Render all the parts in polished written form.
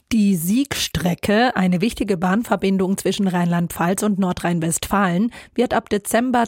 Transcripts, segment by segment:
Die Siegstrecke, eine wichtige Bahnverbindung zwischen Rheinland-Pfalz und Nordrhein-Westfalen, wird ab Dezember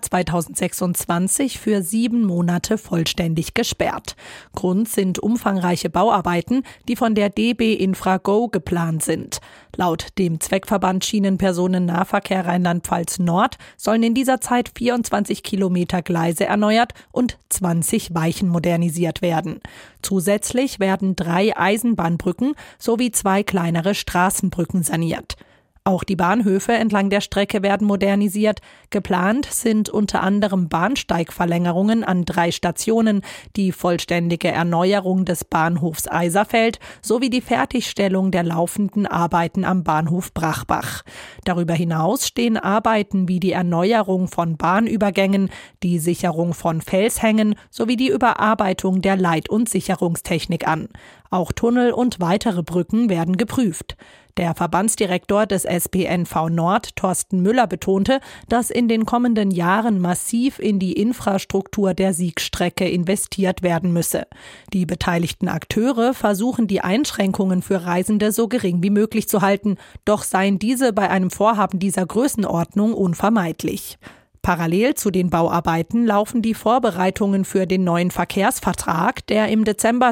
2026 für 7 Monate vollständig gesperrt. Grund sind umfangreiche Bauarbeiten, die von der DB Infra-Go geplant sind. Laut dem Zweckverband Schienenpersonennahverkehr Rheinland-Pfalz Nord sollen in dieser Zeit 24 Kilometer Gleise erneuert und 20 Weichen modernisiert werden. Zusätzlich werden 3 Eisenbahnbrücken sowie 2 kleinere Straßenbrücken saniert. Auch die Bahnhöfe entlang der Strecke werden modernisiert. Geplant sind unter anderem Bahnsteigverlängerungen an 3 Stationen, die vollständige Erneuerung des Bahnhofs Eiserfeld sowie die Fertigstellung der laufenden Arbeiten am Bahnhof Brachbach. Darüber hinaus stehen Arbeiten wie die Erneuerung von Bahnübergängen, die Sicherung von Felshängen sowie die Überarbeitung der Leit- und Sicherungstechnik an. Auch Tunnel und weitere Brücken werden geprüft. Der Verbandsdirektor des SPNV Nord, Thorsten Müller, betonte, dass in den kommenden Jahren massiv in die Infrastruktur der Siegstrecke investiert werden müsse. Die beteiligten Akteure versuchen, die Einschränkungen für Reisende so gering wie möglich zu halten, doch seien diese bei einem Vorhaben dieser Größenordnung unvermeidlich. Parallel zu den Bauarbeiten laufen die Vorbereitungen für den neuen Verkehrsvertrag, der im Dezember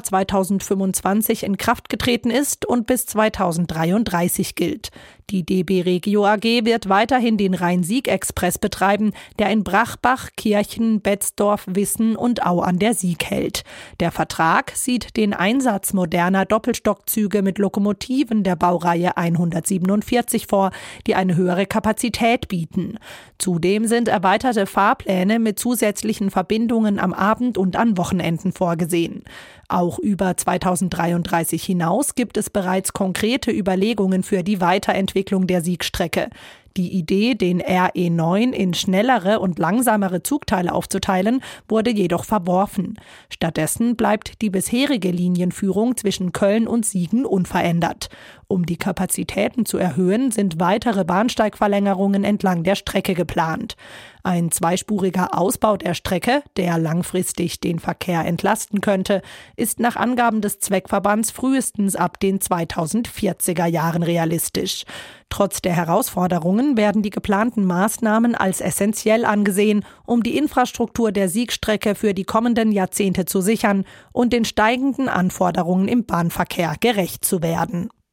2025 in Kraft getreten ist und bis 2033 gilt. Die DB Regio AG wird weiterhin den Rhein-Sieg-Express betreiben, der in Brachbach, Kirchen, Betzdorf, Wissen und Au an der Sieg hält. Der Vertrag sieht den Einsatz moderner Doppelstockzüge mit Lokomotiven der Baureihe 147 vor, die eine höhere Kapazität bieten. Zudem sind erweiterte Fahrpläne mit zusätzlichen Verbindungen am Abend und an Wochenenden vorgesehen. Auch über 2033 hinaus gibt es bereits konkrete Überlegungen für die Weiterentwicklung der Siegstrecke. Die Idee, den RE9 in schnellere und langsamere Zugteile aufzuteilen, wurde jedoch verworfen. Stattdessen bleibt die bisherige Linienführung zwischen Köln und Siegen unverändert. Um die Kapazitäten zu erhöhen, sind weitere Bahnsteigverlängerungen entlang der Strecke geplant. Ein zweispuriger Ausbau der Strecke, der langfristig den Verkehr entlasten könnte, ist nach Angaben des Zweckverbands frühestens ab den 2040er Jahren realistisch. Trotz der Herausforderungen werden die geplanten Maßnahmen als essentiell angesehen, um die Infrastruktur der Siegstrecke für die kommenden Jahrzehnte zu sichern und den steigenden Anforderungen im Bahnverkehr gerecht zu werden.